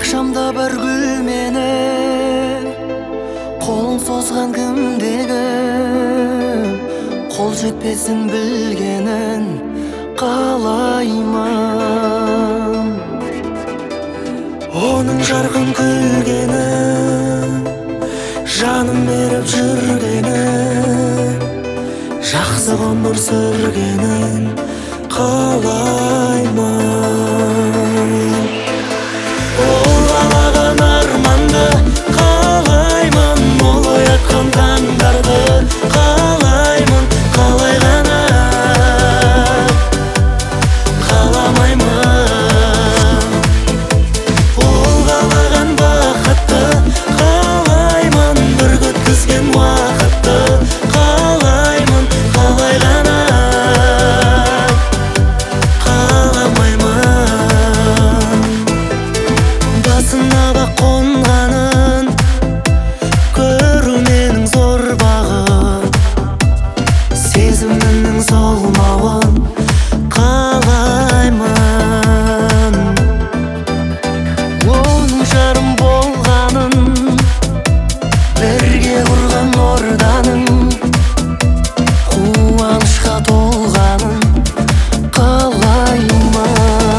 Акшамда бір гүл менен қолын созған кімдегім, қол жетпесін білгенін қалаймын. Оның жарқын күлгені, жаным беріп жүргені, жақсы ғұмыр сүргенін қалаймын. Ол қалаған арманды қалаймын, ол оятқан таңдарды қалаймын, қалай ғана қаламаймын. Ол қалаған бақытты қалаймын, бірге өткізген уақытты қалаймын, қалай ғана қаламаймын. Басына бақ қонғанын көру менің зор бағым, сезімімнің солмауын қалаймын. Оның жарым болғанын, бірге құрған орданың қуанышқа толғанын қалаймын.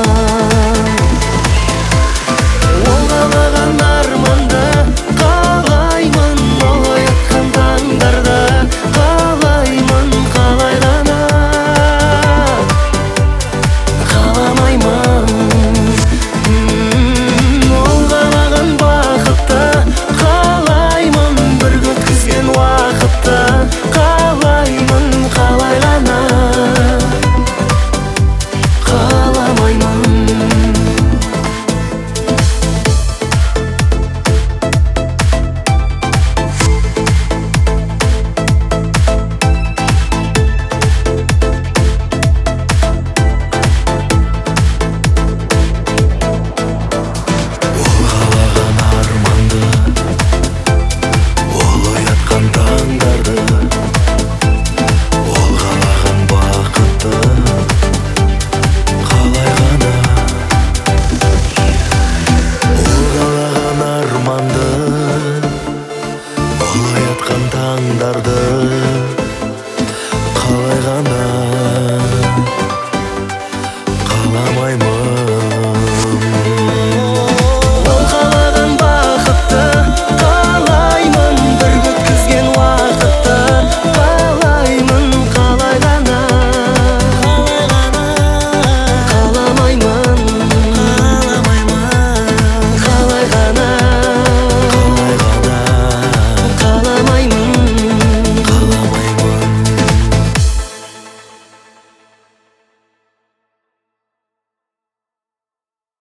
Ол қалаған арманды қалаймын, ол оятқан таңдарды қалаймын, қалай ғана қаламаймын. Ол қалаған бақытты қалаймын, бірге өткізген уақытты қалаймын, қалай ғана қаламаймын. Ол қалаған арманды, ол оятқан таңдарды, ол қалаған бақытты қалай ғана. Ол қалаған арманды, ол оятқан таңдарды қалай ғана